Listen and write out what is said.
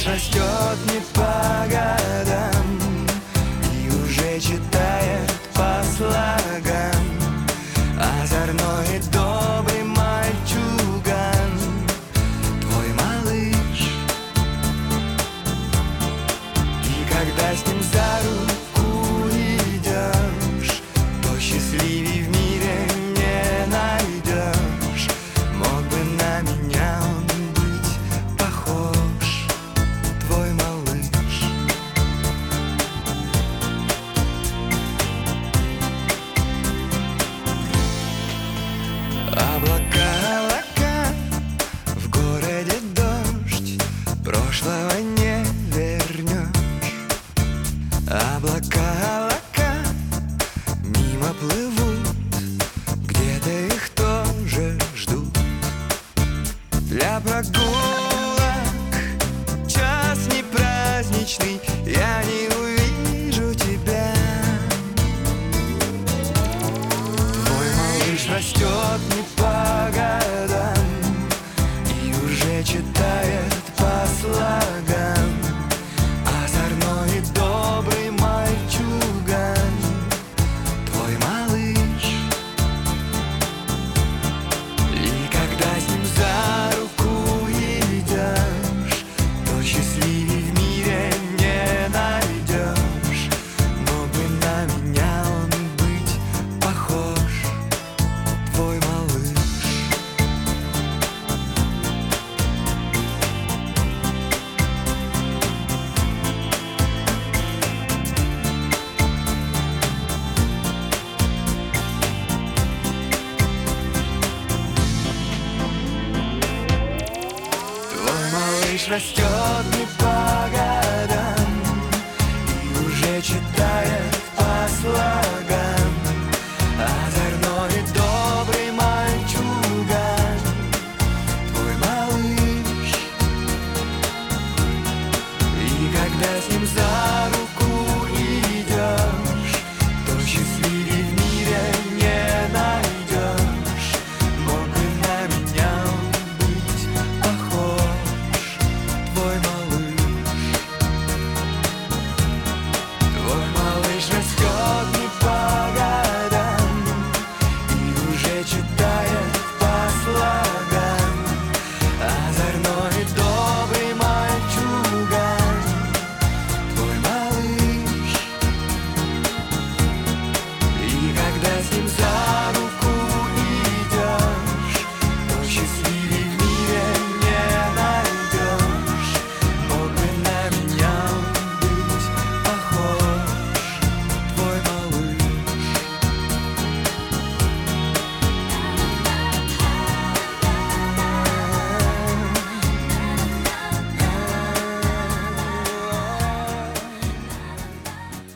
растет не по годам и уже читает по слогам. Озорной и добрый мальчуган, твой малыш. И когда с ним за руку идешь, то счастливей в мире не найдешь. Мог бы на меня он быть похож, твой малыш. Облака, облака, в городе дождь, прошлого не вернешь. Облака, облака, мимо плывут, где-то их тоже ждут. Для прогулок час не праздничный, я не увижу тебя. Твой малыш растет не по годам и уже читает по слогам. Озорной и добрый мальчуган, твой малыш. И когда с ним за руку идешь, то счастливей в мире не найдешь. Мог бы на меня он быть похож, твой малыш. Твой малыш растет не по годам и уже читает